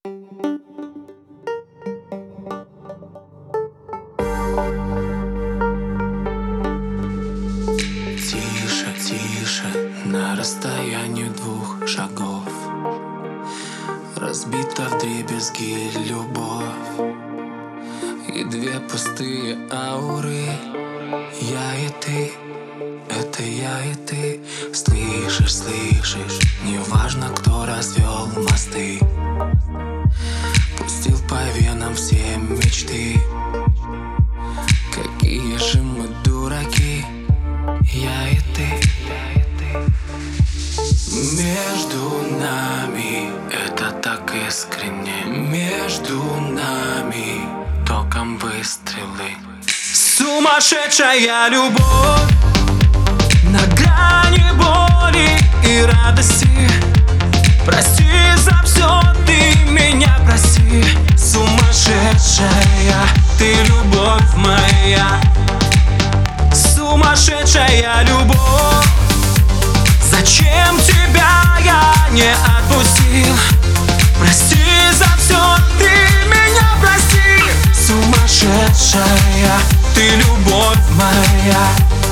Тише, тише, на расстоянии 2 шагов разбита вдребезги любовь и 2 пустые ауры. Я и ты, это я и ты. Слышишь, слышишь, неважно, кто развел мосты, пустил по венам все мечты. Какие же мы дураки, я и ты. Между нами это так искренне, между нами током выстрелы. Сумасшедшая любовь на грани боли и радости. Прости за все, ты меня прости. Сумасшедшая ты, любовь моя. Сумасшедшая любовь, зачем тебя я не отпустил? Прости за все, ты меня прости. Сумасшедшая ты, любовь моя.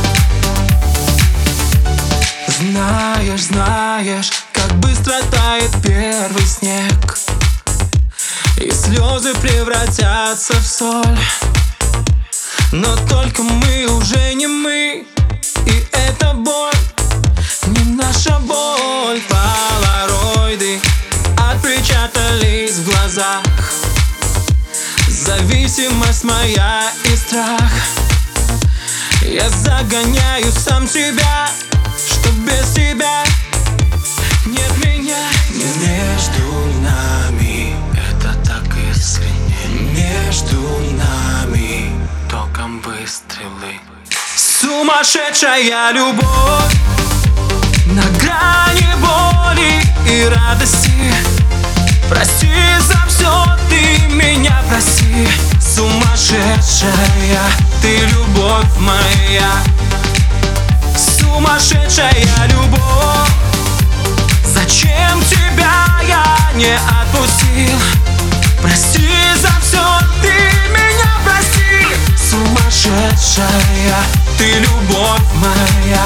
Знаешь, знаешь, как быстро тает первый снег, и слезы превратятся в соль. Но только мы уже не мы, и эта боль не наша боль. Полароиды отпечатались в глазах. Зависимость моя и страх. Я загоняю сам себя, что без тебя нет меня. Между нами это так искренне, между нами током выстрелы. Сумасшедшая любовь на грани боли и радости. Прости за все, ты меня прости. Сумасшедшая ты, любовь моя. Сумасшедшая любовь, зачем тебя я не отпустил? Прости за все, ты меня прости. Сумасшедшая ты, любовь моя.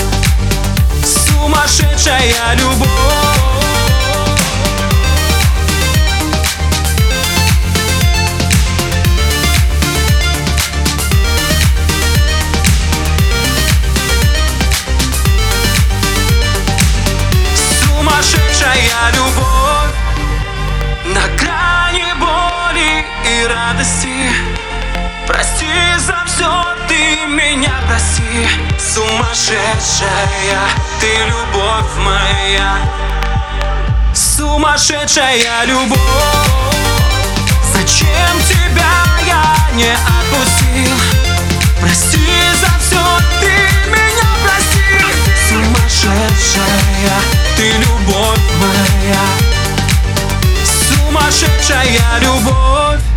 Сумасшедшая любовь. Сумасшедшая любовь на грани боли и радости. Прости за все, ты меня прости. Сумасшедшая ты, любовь моя. Сумасшедшая любовь, зачем тебя я не отпустил? Прости за все, ты меня прости. Сумасшедшая ты, любовь моя. Сумасшедшая любовь.